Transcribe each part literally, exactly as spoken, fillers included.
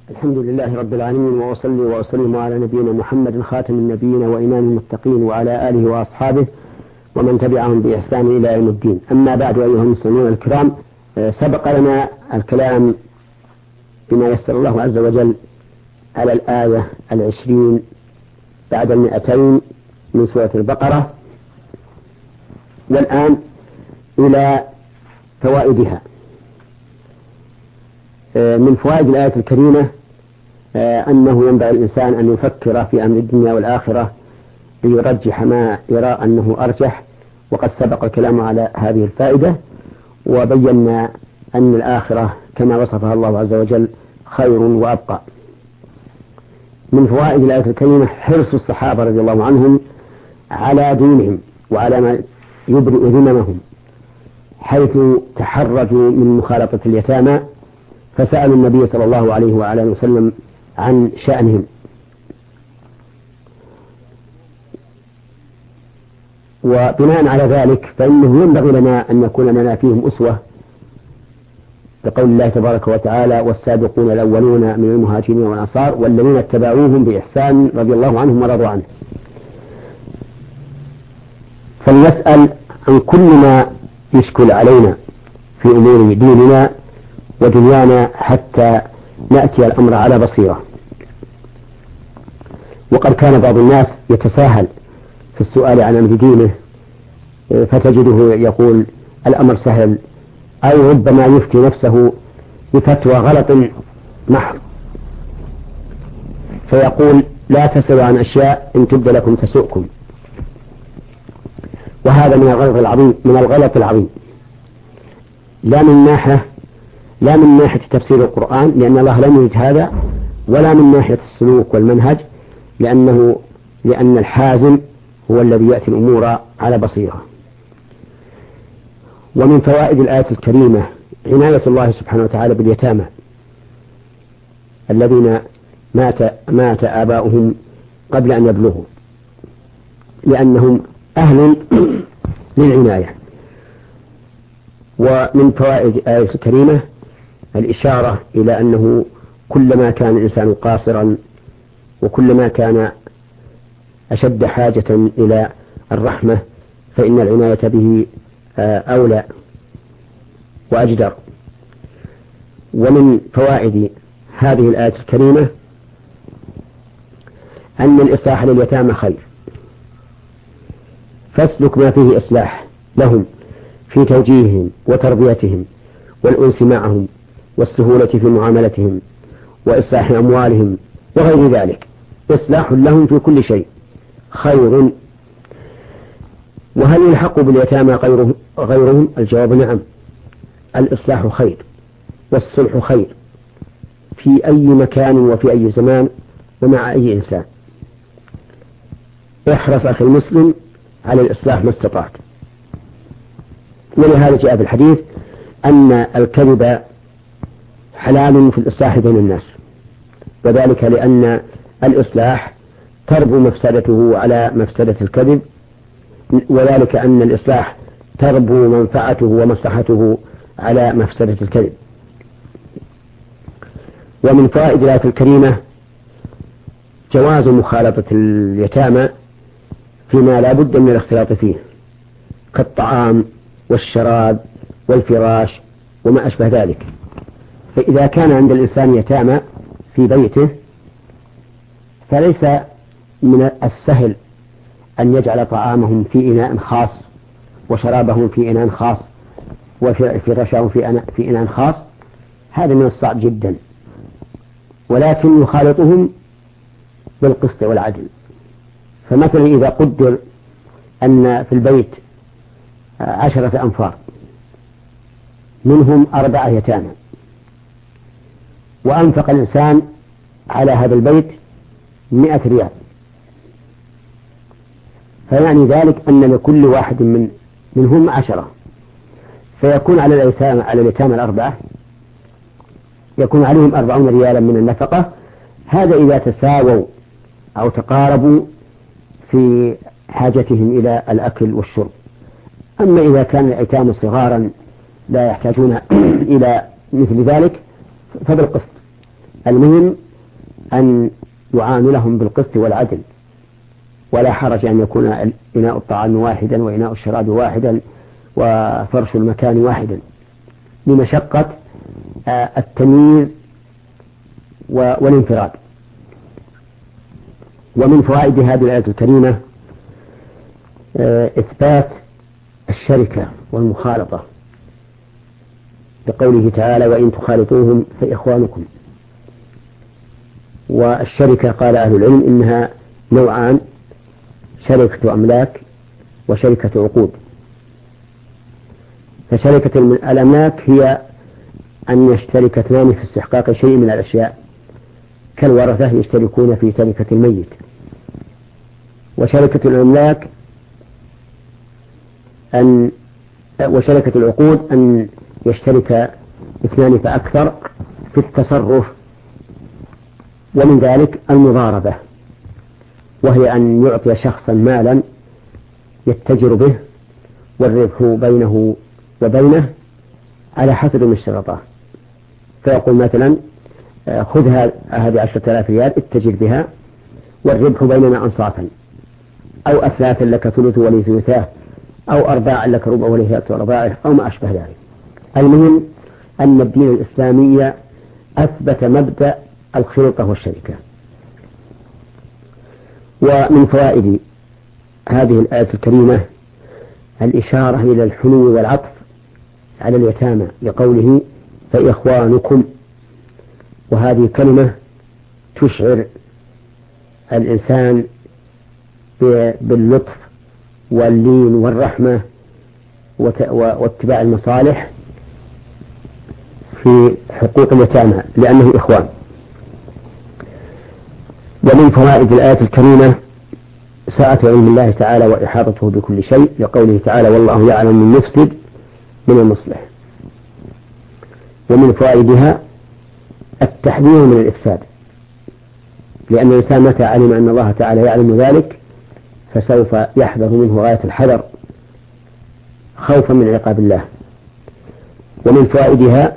الحمد لله رب العالمين، وأصلي وأسلم على نبينا محمد خاتم النبيين وإمام المتقين وعلى آله وأصحابه ومن تبعهم بإحسان إلى يوم الدين. أما بعد، أيها المسلمون الكرام، سبق لنا الكلام بما يسر الله عز وجل على الآية العشرين بعد المئتين من سورة البقرة، والآن إلى فوائدها. من فوائد الآية الكريمة أنه ينبغي الإنسان أن يفكر في أمر الدنيا والآخرة ليرجح ما يرى أنه أرجح، وقد سبق الكلام على هذه الفائدة، وبينا أن الآخرة كما وصفها الله عز وجل خير وأبقى. من فوائد الآية الكريمة حرص الصحابة رضي الله عنهم على دينهم وعلى ما يبرئ ذممهم، حيث تحرجوا من مخالطة اليتامى فسألوا النبي صلى الله عليه وعلى اله وسلم عن شأنهم. وبناء على ذلك فإنه ينبغي لنا أن يكون لنا فيهم أسوة، بقول الله تبارك وتعالى: والسابقون الأولون من المهاجرين والأنصار والذين اتبعوهم بإحسان رضي الله عنهم ورضوا عنه. فلنسأل عن كل ما يشكل علينا في أمور ديننا ودنيانا حتى نأتي الأمر على بصيرة. وقد كان بعض الناس يتساهل في السؤال عن أمر دينه، فتجده يقول الأمر سهل، أو ربما يفتي نفسه بفتوى غلط محض، فيقول لا تسألوا عن أشياء إن تبد لكم تسؤكم. وهذا من الغلط العظيم من الغلط العظيم لا من ناحية لا من ناحية تفسير القرآن، لأن الله لم يرد هذا، ولا من ناحية السلوك والمنهج، لأنه لأن الحازم هو الذي يأتي الأمور على بصيرة. ومن فوائد الآية الكريمة عناية الله سبحانه وتعالى باليتامى الذين مات مات آباؤهم قبل أن يبلغوا، لأنهم أهل للعناية. ومن فوائد الآية الكريمة الإشارة إلى أنه كلما كان الإنسان قاصرا وكلما كان أشد حاجة إلى الرحمة فإن العناية به أولى وأجدر. ومن فوائد هذه الآية الكريمة أن الإصلاح لليتامى خير، فاسلك ما فيه إصلاح لهم في توجيههم وتربيتهم والأنس معهم والسهولة في معاملتهم وإصلاح أموالهم وغير ذلك. إصلاح لهم في كل شيء خير. وهل يلحق باليتامى غيرهم, غيرهم؟ الجواب نعم، الإصلاح خير والصلح خير في أي مكان وفي أي زمان ومع أي إنسان. احرص أخي المسلم على الإصلاح ما استطعت. ولهذا جاء في الحديث أن الكذب حلال في الإصلاح بين الناس، وذلك لأن الإصلاح تربو مفسدته على مفسدة الكذب، وذلك أن الإصلاح تربو منفعته ومصلحته على مفسدة الكذب. ومن فوائد الآية الكريمة جواز مخالطة اليتامى فيما لا بد من الاختلاط فيه، كالطعام والشراب والفراش وما أشبه ذلك. فإذا كان عند الإنسان يتامى في بيته فليس من السهل أن يجعل طعامهم في إناء خاص وشرابهم في إناء خاص وفراشهم في إناء خاص، هذا من الصعب جدا، ولكن يخالطهم بالقسط والعدل. فمثلا إذا قدر أن في البيت عشرة أنفار منهم أربعة يتامى، وأنفق الإنسان على هذا البيت مئة ريال، فيعني ذلك أن لكل واحد من منهم عشرة، فيكون على اليتامى على اليتامى الأربعة يكون عليهم أربعون ريالا من النفقة. هذا إذا تساووا أو تقاربوا في حاجتهم إلى الأكل والشرب. أما إذا كان الأيتام صغارا لا يحتاجون إلى مثل ذلك فبالقسط، المهم أن يعاملهم بالقسط والعدل، ولا حرج أن يكون إناء الطعام واحدا وإناء الشراب واحدا وفرش المكان واحدا لمشقة التمييز والانفراد. ومن فوائد هذه الآية الكريمة إثبات الشركة والمخالطة بقوله تعالى وإن تخالطوهم فإخوانكم. والشركة قال أهل العلم إنها نوعان: شركة أملاك وشركة عقود. فشركة الأملاك هي أن يشترك اثنان في استحقاق شيء من الأشياء كالورثة يشتركون في تركة الميت. وشركة الأملاك أن وشركة العقود أن يشترك اثنان فأكثر في التصرف، ومن ذلك المضاربة، وهي أن يعطي شخصا مالا يتجر به والربح بينه وبينه على حسب ما اشترطه، فيقول مثلا خذ هذه عشرة آلاف ريال اتجر بها والربح بيننا أنصافا، أو أثلاثا لك ثلث ولي ثلثاه، أو أرباعا لك ربع ولي ثلاث أرباعه، أو ما أشبه ذلك. المهم أن الدين الإسلامي أثبت مبدأ الخلطة والشركة. ومن فوائد هذه الآية الكريمة الإشارة إلى الحنو والعطف على اليتامى لقوله فإخوانكم، وهذه كلمة تشعر الإنسان باللطف واللين والرحمة واتباع المصالح في حقوق اليتامى لأنه إخوان. ومن فوائد الآية الكريمة سعة علم الله تعالى وإحاطته بكل شيء لقوله تعالى والله يعلم المفسد من المصلح. ومن فوائدها التحذير من الإفساد، لأن الإنسان متى علم أن الله تعالى يعلم ذلك فسوف يحذر منه غاية الحذر خوفا من عقاب الله. ومن فوائدها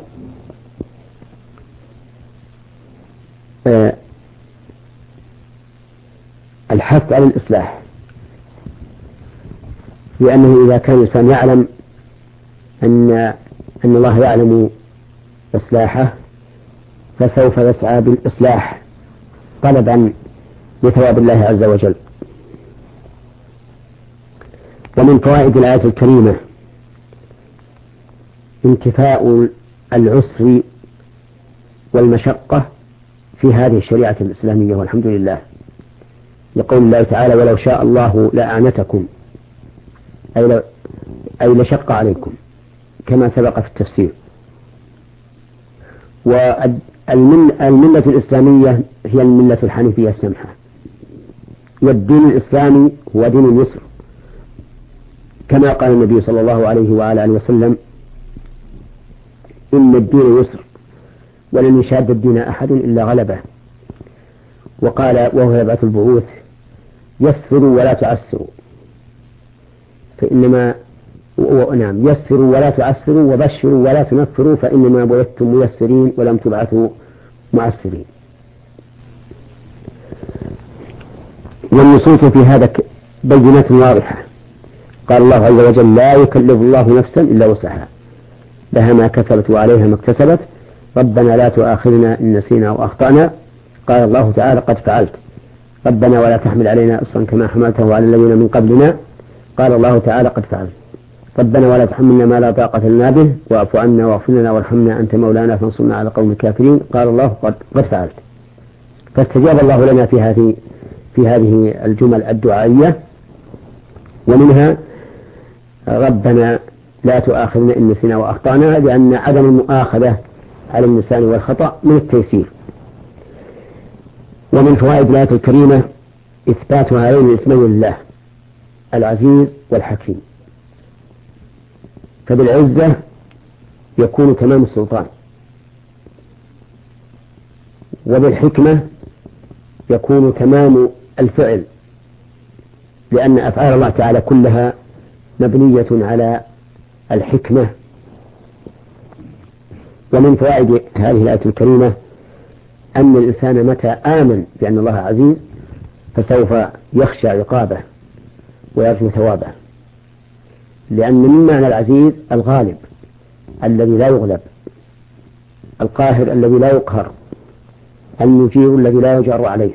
الحث على الإصلاح، لأنه إذا كان الإنسان يعلم أن أن الله يعلم إصلاحه فسوف يسعى بالإصلاح طلبا لثواب الله عز وجل. ومن فوائد الآية الكريمة انتفاء العسر والمشقة في هذه الشريعة الإسلامية، والحمد لله، يقول الله تعالى ولو شاء الله لأعنتكم، أي, أي لشق عليكم كما سبق في التفسير. والملة الإسلامية هي الملة الحنيفية السمحة، والدين الإسلامي هو دين اليسر، كما قال النبي صلى الله عليه وعلى آله وسلم إن الدين يسر ولن يشاد الدين أحد إلا غلبه. وقال وهو يبعث البعوث يسروا ولا تعسروا، فإنما نعم يسروا ولا تعسروا وبشروا ولا تنفروا فإنما بعثتم ميسرين ولم تبعثوا معسرين. والنصوص في هذا بينات واضحة. قال الله عز وجل لا يكلف الله نفسا إلا وسعها لها ما كسبت وعليها ما اكتسبت ربنا لا تؤاخذنا إن نسينا أو أخطأنا. قال الله تعالى قد فعلت ربنا ولا تحمل علينا إصرا كما حملته على الذين من قبلنا. قال الله تعالى قد فعلت ربنا ولا تحملنا ما لا طاقة لنا به واعف عنا واغفر لنا وارحمنا أنت مولانا فانصرنا على قوم الكافرين. قال الله قد, قد فعلت. فاستجاب الله لنا في هذه في هذه الجمل الدعائية، ومنها ربنا لا تؤاخذنا إن نسينا وأخطأنا، لأن عدم المؤاخذة على النسيان والخطأ من التيسير. ومن فوائد الآية الكريمة إثبات هذين الاسمين لله العزيز والحكيم، فبالعزة يكون تمام السلطان، وبالحكمة يكون تمام الفعل، لأن أفعال الله تعالى كلها مبنية على الحكمة. ومن فوائد هذه الآية الكريمة أن الإنسان متى آمن بأن الله عزيز فسوف يخشى عقابه ويرجو ثوابه، لأن من معنى العزيز الغالب الذي لا يغلب، القاهر الذي لا يقهر، المجير الذي لا يجار عليه.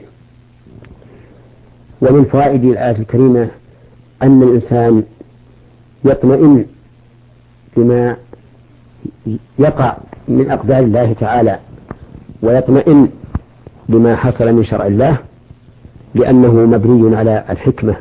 ومن فوائد الآية الكريمة أن الإنسان يطمئن بما يقع من أقدار الله تعالى، ويطمئن بما حصل من شرع الله، لأنه مبني على الحكمة.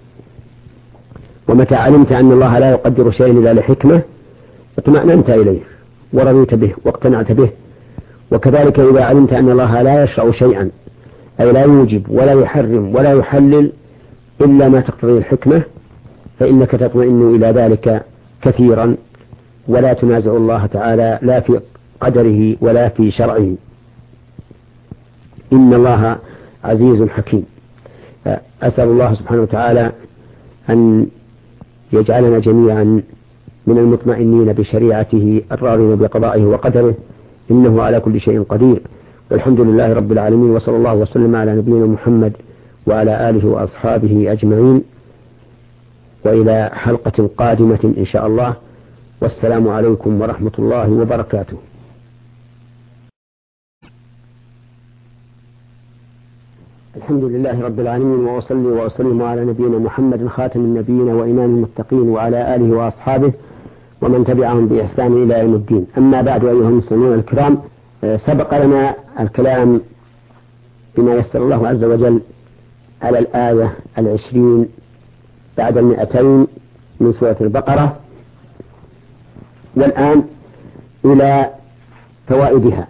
ومتى علمت أن الله لا يقدر شيئا إلا لحكمة اطمأننت إليه ورضيت به واقتنعت به. وكذلك إذا علمت أن الله لا يشرع شيئا، أي لا يوجب ولا يحرم ولا يحلل إلا ما تقتضيه الحكمة، فإنك تطمئن إلى ذلك كثيرا، ولا تنازع الله تعالى لا في قدره ولا في شرعه. إن الله عزيز حكيم. أسأل الله سبحانه وتعالى أن يجعلنا جميعا من المطمئنين بشريعته الراضين بقضائه وقدره، إنه على كل شيء قدير. والحمد لله رب العالمين، وصلى الله وسلم على نبينا محمد وعلى آله وأصحابه أجمعين، وإلى حلقة قادمة إن شاء الله، والسلام عليكم ورحمة الله وبركاته. الحمد لله رب العالمين، وأصلي وأسلم على نبينا محمد خاتم النبيين وإمام المتقين، وعلى آله وأصحابه ومن تبعهم بإحسان إلى يوم الدين. أما بعد، أيها المسلمون الكرام، سبق لنا الكلام بما يسر الله عز وجل على الآية العشرين بعد المئتين من سورة البقرة، والآن إلى فوائدها.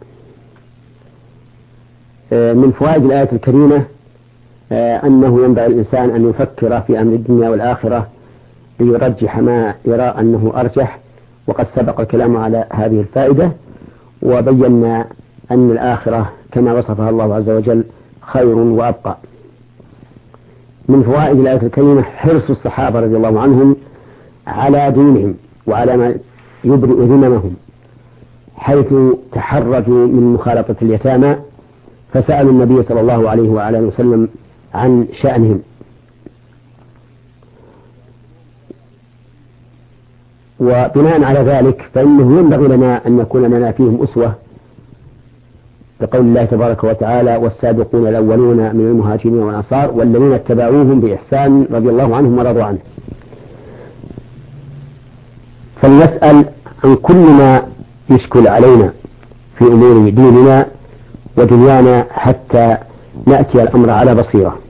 من فوائد الآية الكريمة أنه ينبغي الإنسان أن يفكر في أمر الدنيا والآخرة ليرجح ما يرى أنه أرجح، وقد سبق الكلام على هذه الفائدة، وبينا أن الآخرة كما وصفها الله عز وجل خير وأبقى. من فوائد الآية الكريمة حرص الصحابة رضي الله عنهم على دينهم وعلى ما يبرئ ذممهم، حيث تحرجوا من مخالطة اليتامى فسألوا النبي صلى الله عليه وعلى وسلم عن شأنهم. وبناء على ذلك فإنه ينبغي لنا أن يكون لنا فيهم أسوة، بقول الله تبارك وتعالى: والسابقون الأولون من المهاجرين والأنصار والذين اتبعوهم بإحسان رضي الله عنهم ورضوا عنه. فلنسأل عن كل ما يشكل علينا في أمور ديننا ودنيانا حتى نأتي الأمر على بصيرة.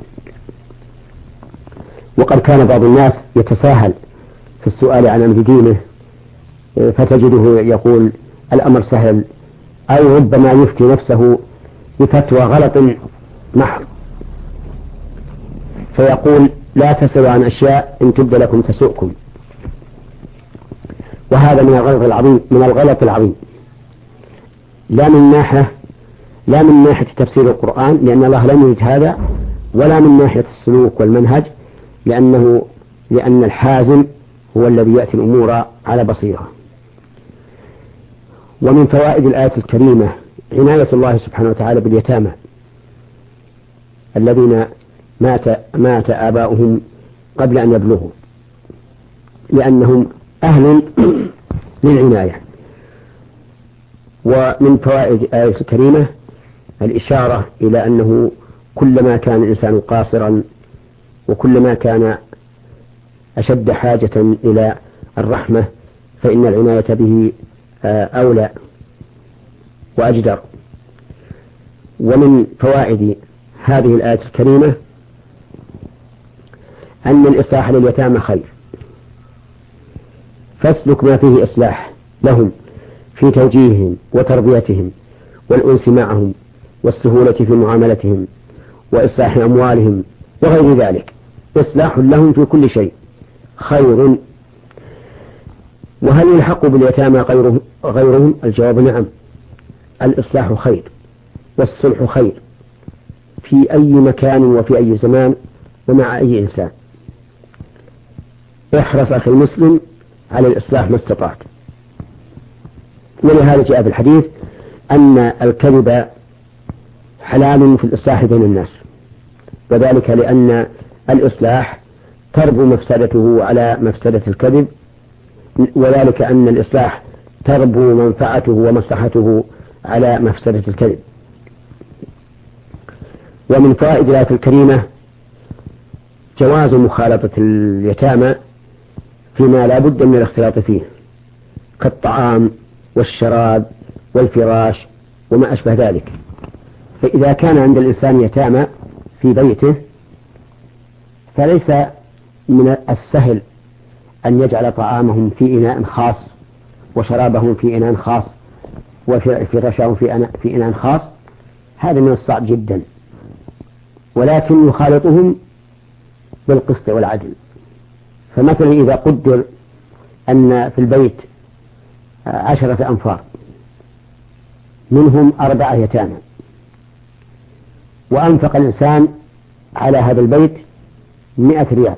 وقد كان بعض الناس يتساهل في السؤال عن أمر دينه، فتجده يقول الأمر سهل، أو ربما يفتي نفسه بفتوى غلط محض، فيقول لا تسألوا عن أشياء إن تبد لكم تسؤكم. وهذا من الغلط العظيم من الغلط العظيم لا من ناحية لا من ناحية تفسير القرآن، لأن الله لم يريد هذا، ولا من ناحية السلوك والمنهج، لأنه لأن الحازم هو الذي يأتي الأمور على بصيرة. ومن فوائد الآية الكريمة عناية الله سبحانه وتعالى باليتامى الذين مات مات آباؤهم قبل أن يبلغوا، لأنهم أهل للعناية. ومن فوائد الآية الكريمة الإشارة إلى أنه كلما كان الإنسان قاصرا وكلما كان أشد حاجة إلى الرحمة فإن العناية به أولى وأجدر. ومن فوائد هذه الآية الكريمة أن الإصلاح لليتامى خير، فاسلك ما فيه إصلاح لهم في توجيههم وتربيتهم والأنس معهم والسهولة في معاملتهم وإصلاح أموالهم وغير ذلك. إصلاح لهم في كل شيء خير. وهل يلحق باليتامى غيرهم, غيرهم؟ الجواب نعم، الإصلاح خير والصلح خير في أي مكان وفي أي زمان ومع أي إنسان. احرص أخي المسلم على الإصلاح ما استطعت. ولهذا جاء في الحديث أن الكذب حلال في الإصلاح بين الناس، وذلك لأن الإصلاح تربو مفسدته على مفسدة الكذب، وذلك أن الإصلاح تربو منفعته ومصلحته على مفسدة الكذب. ومن فوائد الآية الكريمة جواز مخالطة اليتامى فيما لا بد من الاختلاط فيه كالطعام والشراب والفراش وما أشبه ذلك. فإذا كان عند الإنسان يتامى في بيته فليس من السهل أن يجعل طعامهم في إناء خاص وشرابهم في إناء خاص وفراشهم في إناء خاص، هذا من الصعب جدا، ولكن يخالطهم بالقسط والعدل. فمثلا إذا قدر أن في البيت عشرة أنفار منهم أربعة يتامى، وأنفق الإنسان على هذا البيت مئة ريال،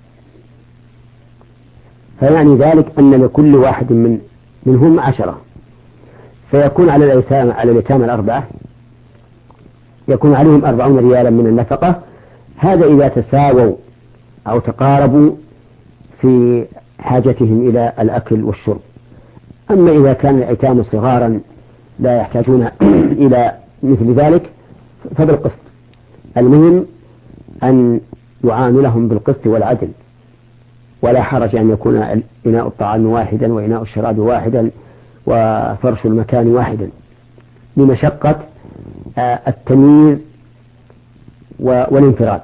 فيعني ذلك أن لكل واحد من منهم عشرة، فيكون على اليتامى على اليتامى الأربعة يكون عليهم أربعون ريالا من النفقة. هذا إذا تساووا أو تقاربوا في حاجتهم إلى الأكل والشرب. أما إذا كان الأيتام صغارا لا يحتاجون إلى مثل ذلك فبالقسط. المهم أن يعاملهم بالقسط والعدل، ولا حرج أن يكون إناء الطعام واحدا وإناء الشراب واحدا وفرش المكان واحدا لمشقة التمييز والانفراد.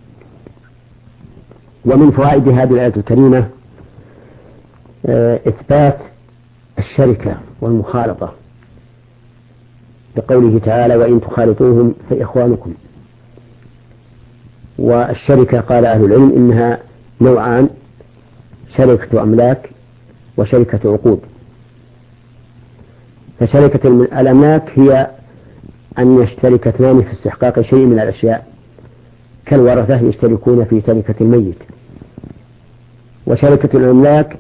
ومن فوائد هذه الآية الكريمة إثبات الشركة والمخالطة بقوله تعالى وإن تخالطوهم فإخوانكم. والشركة قال أهل العلم إنها نوعان: شركة أملاك وشركة عقود. فشركة الأملاك هي أن يشترك اثنان في استحقاق شيء من الأشياء كالورثة يشتركون في تركة الميت. وشركة الأملاك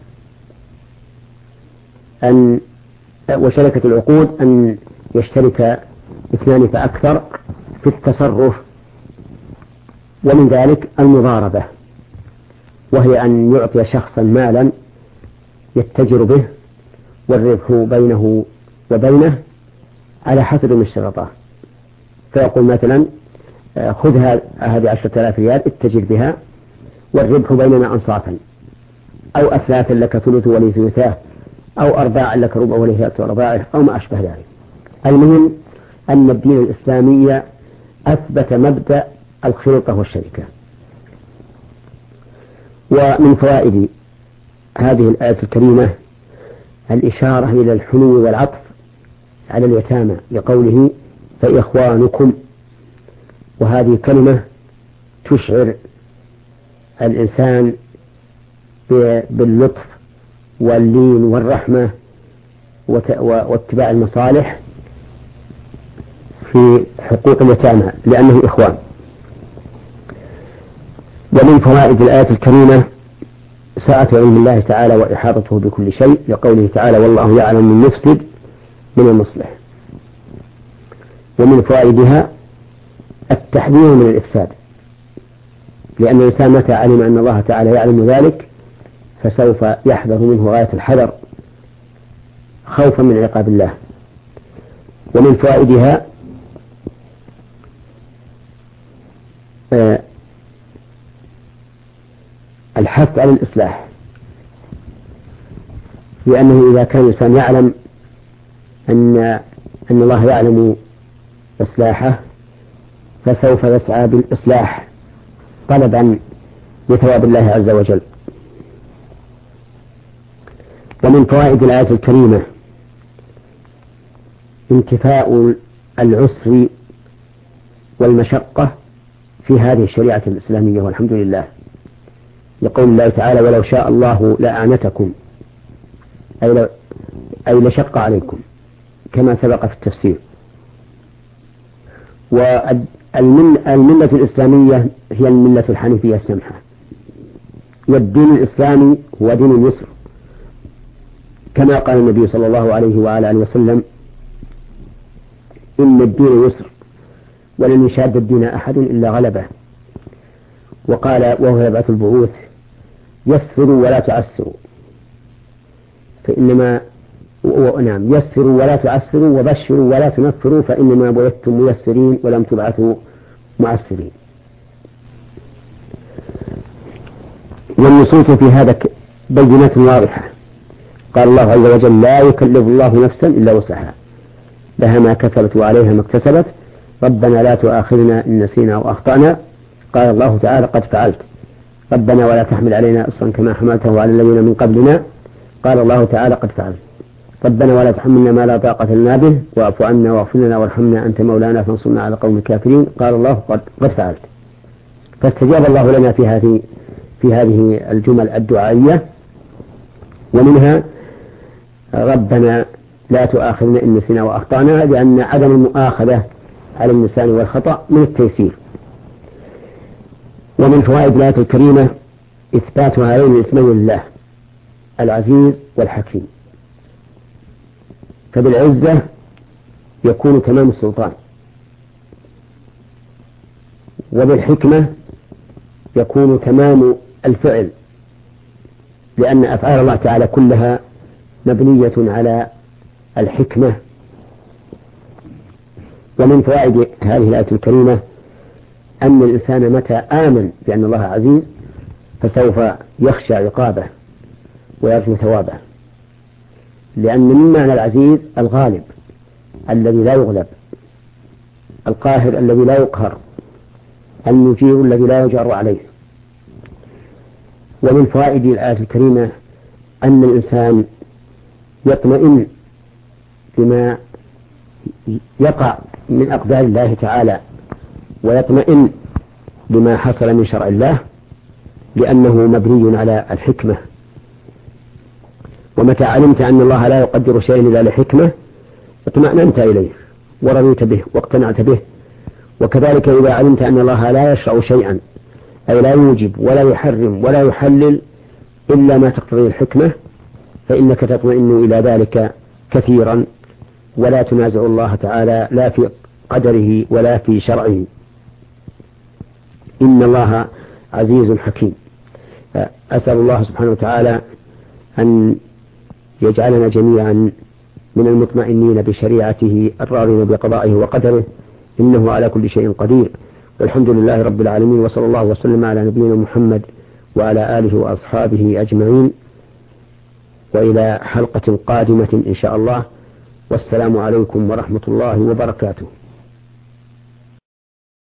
أن وشركة العقود أن يشترك اثنان فأكثر في التصرف، ومن ذلك المضاربة، وهي أن يعطي شخصا مالا يتجر به والربح بينه وبينه على حسب ما اشترطه، فيقول مثلا خذ هذه عشرة آلاف ريال اتجر بها والربح بيننا أنصافا، أو أثلاثا لك ثلث ولي ثلثاه، أو أرباعا لك ربع ولي ثلاث أرباعه، أو ما أشبه ذلك. المهم أن الدين الإسلامي أثبت مبدأ الخلطة والشركة. ومن فوائد هذه الآية الكريمة الإشارة إلى الحنو والعطف على اليتامى لقوله فإخوانكم، وهذه كلمة تشعر الإنسان باللطف واللين والرحمة واتباع المصالح في حقوق اليتامى لأنه إخوان. ومن فوائد الآية الكريمة سعة علم الله تعالى وإحاطته بكل شيء لقوله تعالى والله يعلم من يفسد من المصلح. ومن فوائدها التحذير من الإفساد، لأن الإنسان متى علم أن الله تعالى يعلم ذلك فسوف يحذر منه غاية الحذر خوفا من عقاب الله. ومن فوائدها آه الحث على الإصلاح، لأنه إذا كان الإنسان يعلم أن أن الله يعلم إصلاحه فسوف يسعى بالإصلاح طلبا لثواب الله عز وجل. ومن فوائد الآية الكريمة انتفاء العسر والمشقة في هذه الشريعة الإسلامية، والحمد لله، يقول الله تعالى ولو شاء الله لأعنتكم، أي, أي لشق عليكم كما سبق في التفسير. والملة الإسلامية هي الملة الحنيفية السمحة، والدين الإسلامي هو دين اليسر، كما قال النبي صلى الله عليه وعلى آله وسلم إن الدين يسر ولن يشاد الدين أحد إلا غلبه. وقال وهو يبعث البعوث يسروا ولا تعسروا، فإنما نعم يسروا ولا تعسروا وبشروا ولا تنفروا فإنما بعثتم ميسرين ولم تبعثوا معسرين. والنصوص في هذا بينات واضحة. قال الله عز وجل لا يكلف الله نفسا إلا وسعها لها ما كسبت وعليها ما اكتسبت ربنا لا تؤاخذنا إن نسينا أو أخطأنا. قال الله تعالى قد فعلت ربنا ولا تحمل علينا إصرا كما حملته على الذين من قبلنا. قال الله تعالى قد فعلت ربنا ولا تحملنا ما لا طاقة لنا به واعف عنا واغفر لنا وارحمنا أنت مولانا فانصرنا على قوم الكافرين. قال الله قد, قد فعلت. فاستجاب الله لنا في هذه في هذه الجمل الدعائية، ومنها ربنا لا تؤاخذنا إن نسينا وأخطأنا، لأن عدم المؤاخذة على النسيان والخطأ من التيسير. ومن فوائد الآية الكريمة إثبات هذين الاسمين لله العزيز والحكيم، فبالعزة يكون تمام السلطان، وبالحكمة يكون تمام الفعل، لأن أفعال الله تعالى كلها مبنية على الحكمة. ومن فوائد هذه الآية الكريمة أن الإنسان متى آمن بأن الله عزيز فسوف يخشى عقابه ويرجو ثوابه، لأن من معنى العزيز الغالب الذي لا يغلب، القاهر الذي لا يقهر، المجير الذي لا يجار عليه. ومن فوائد الآية الكريمة أن الإنسان يطمئن بما يقع من أقدار الله تعالى، ويطمئن بما حصل من شرع الله، لأنه مبني على الحكمة. ومتى علمت أن الله لا يقدر شيئا إلا لحكمة اطمأننت إليه ورضيت به واقتنعت به. وكذلك إذا علمت أن الله لا يشرع شيئا أي لا يوجب ولا يحرم ولا يحلل إلا ما تقتضيه الحكمة فإنك تطمئن إلى ذلك كثيرا، ولا تنازع الله تعالى لا في قدره ولا في شرعه. إن الله عزيز حكيم. أسأل الله سبحانه وتعالى أن يجعلنا جميعا من المطمئنين بشريعته الراضين بقضائه وقدره، إنه على كل شيء قدير. والحمد لله رب العالمين، وصلى الله وسلم على نبينا محمد وعلى آله وأصحابه أجمعين، وإلى حلقة قادمة إن شاء الله، والسلام عليكم ورحمة الله وبركاته.